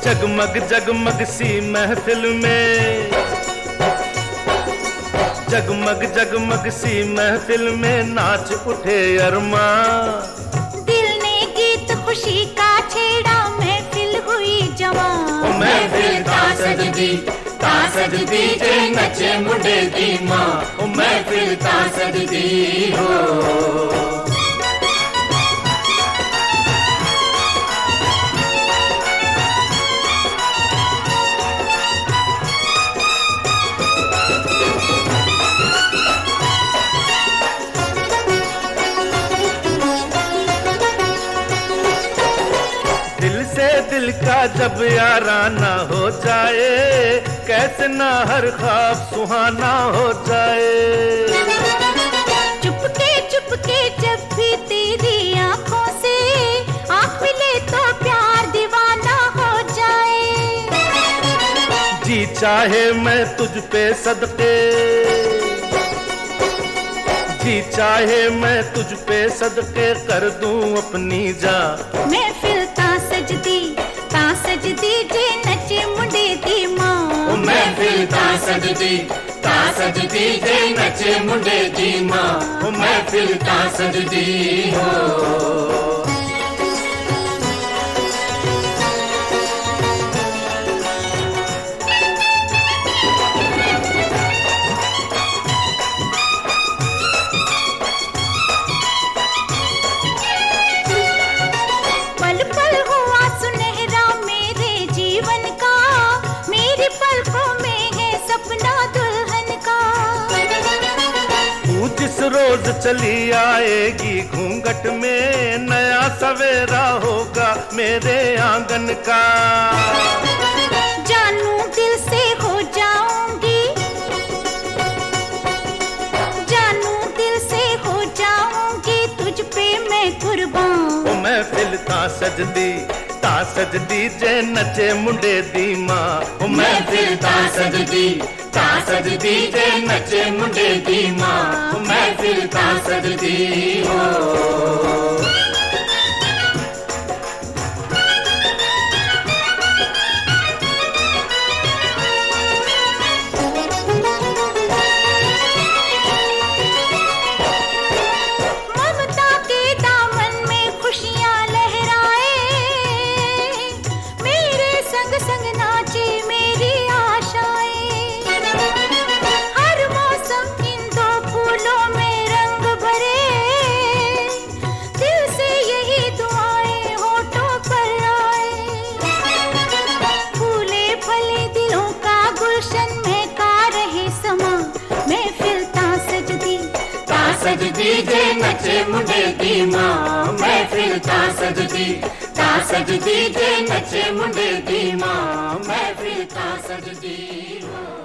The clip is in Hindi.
जगमग जगमग सी महफिल में, जगमग जगमग सी महफिल में नाच उठे अरमा। दिल ने गीत खुशी का छेड़ा, महफिल हुई जवां। महफिल ता सजदी जे नचे मुंडे दी मां। महफिल ता सजदी हो। दिल का जब याराना हो जाए, कैसे ना हर ख्वाब सुहाना हो जाए। चुपके चुपके जब भी तेरी आंखों से आंख मिले तो प्यार दीवाना हो जाए। जी चाहे मैं तुझ पे सदके, जी चाहे मैं तुझ पे सदके कर दूं अपनी जान। महफिल ता सजदी जे नचे मुंडे दी मां। महफिल ता सजदी जे नचे मुंडे दी मां। महफिल ता सजदी हो। जिस रोज चली आएगी घूंघट में, नया सवेरा होगा मेरे आंगन का। जानू दिल से हो जाऊंगी, जानू दिल से हो जाऊंगी, तुझ पे मैं कुर्बान। ओ महफिल ता सजदी जे नचे मुंडे दी मां। ओ महफिल ता सजदी जे नचे मुंडे दी मां। महफिल ता सजदी हो। सजदी जे नचे मुंडे दी मां। महफिल ता सजदी जे नचे मुंडे दी मां। महफिल ता सजदी हो।